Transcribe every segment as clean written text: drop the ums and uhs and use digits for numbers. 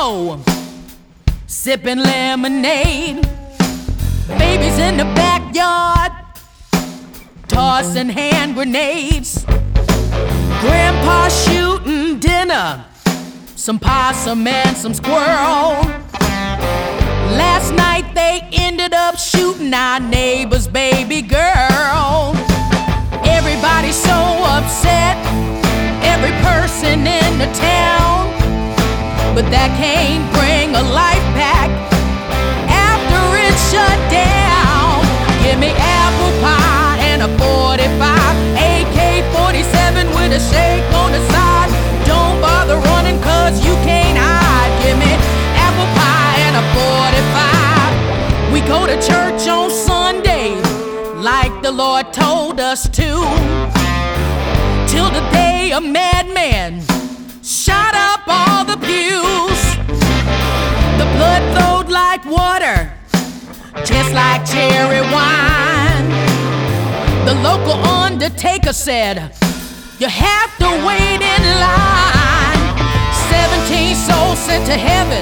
low, sipping lemonade. Babies in the backyard, tossing hand grenades. Grandpa shooting dinner, some possum and some squirrel. Last night they ended up shooting our neighbor's baby girl. Everybody's so upset, every person in the town, but that can't bring a life back after it's shut down. Give me apple pie and a 45, AK-47 with a shake on the side. Don't bother running cause you can't hide. Give me apple pie and a 45. We go to church on Sunday like the Lord told us to, till the day a madman shot up all the pews. The blood flowed like water, just like cherry wine. The local undertaker said, you have to wait in line. 17 souls sent to heaven,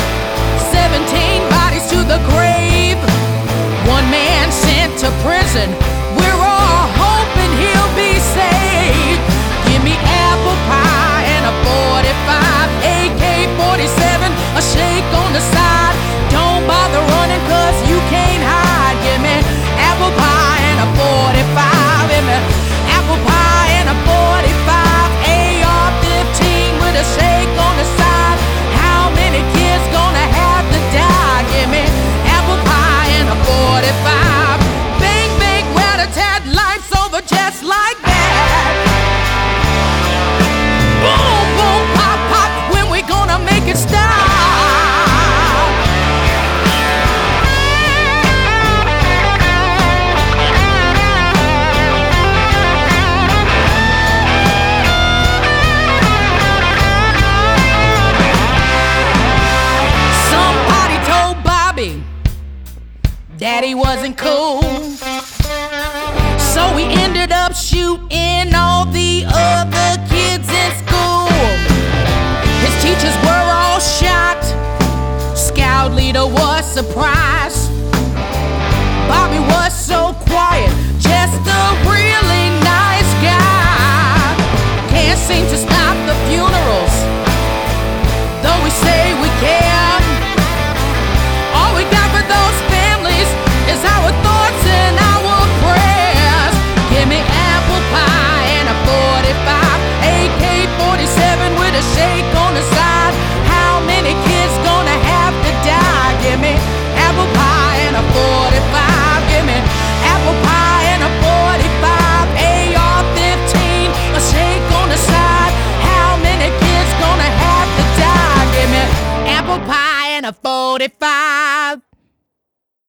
17 bodies to the grave, one man sent to prison. We're all hoping he'll be saved. Give me apple pie and a 45, AK-47, a shake on the side. Don't bother running cause you can't hide. Give me apple pie and a 45. Give me apple pie and a 45, AR-15 with a shake on the side. How many kids gonna have to die? Give me apple pie and a 45. Bang, bang, rat-a-tat, life's over just like that. Boom, boom, pop, pop, when we gonna make it stop? Somebody told Bobby Daddy wasn't cool, so we ended up shooting all the other kids in school. His teachers were all shocked, Scout leader was surprised. Bobby was so quiet, just a really nice guy. Can't seem to stop the funerals, though we say we can. All we got for those families is our thoughts and our prayers. Give me apple pie and a 45, AK-47 with a shake on the side. How many kids gonna have to die? Give me apple pie and a 45. Give me apple pie and a 45, AR-15, a shake on the side. How many kids gonna have to die? Give me apple pie and a 45.